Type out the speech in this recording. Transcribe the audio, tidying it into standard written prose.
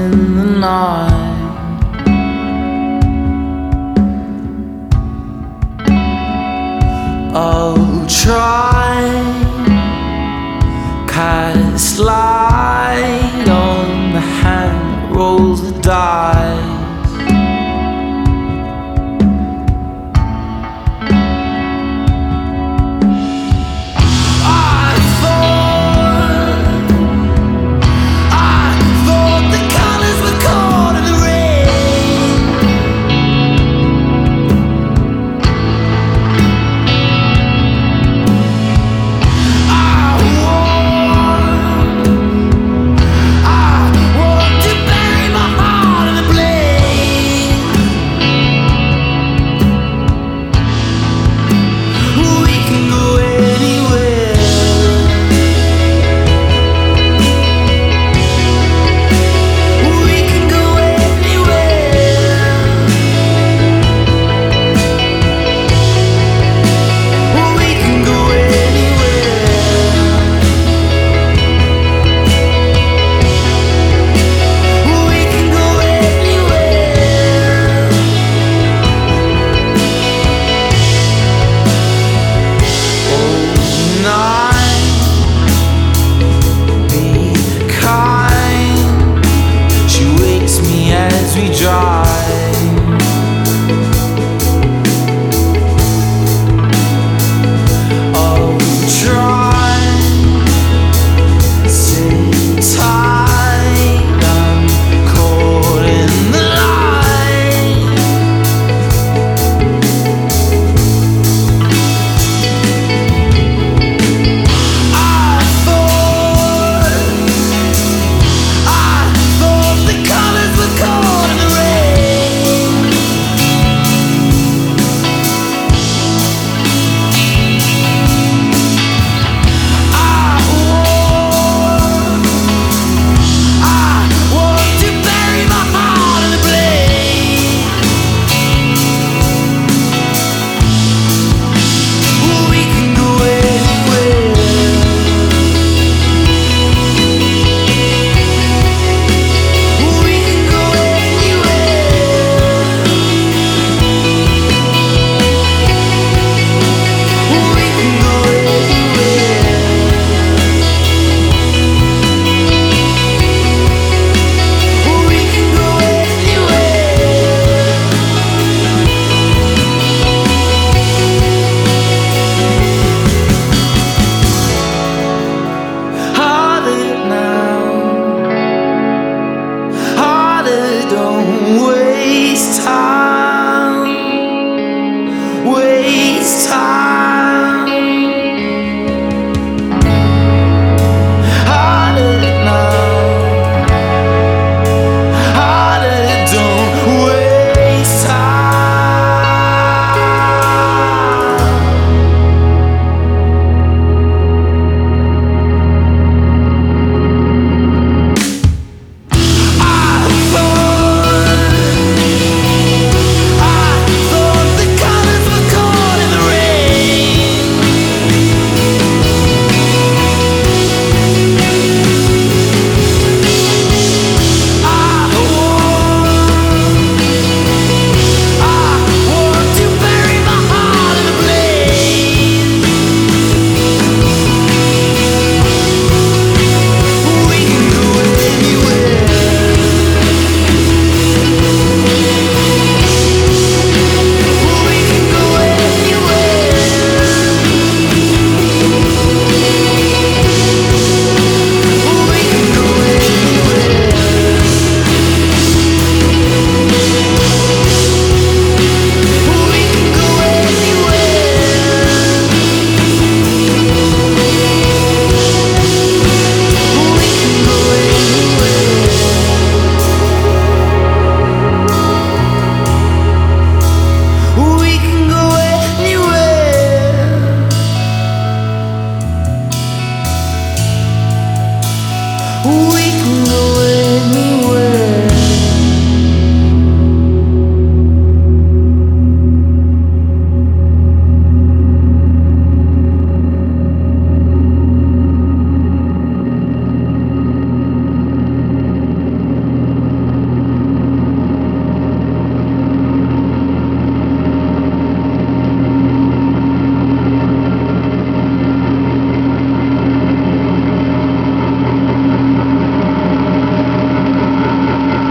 in the night. I'll try, cast light on the hand that rolls the dice. As we drive, I'll try, sit tight, I'm caught in the light. I thought the colors were caught in the rain. I want to bury my heart in the blade. We can go anywhere. We can go anywhere. We can go anywhere. We can go anywhere. Harder now, harder, don't waste time.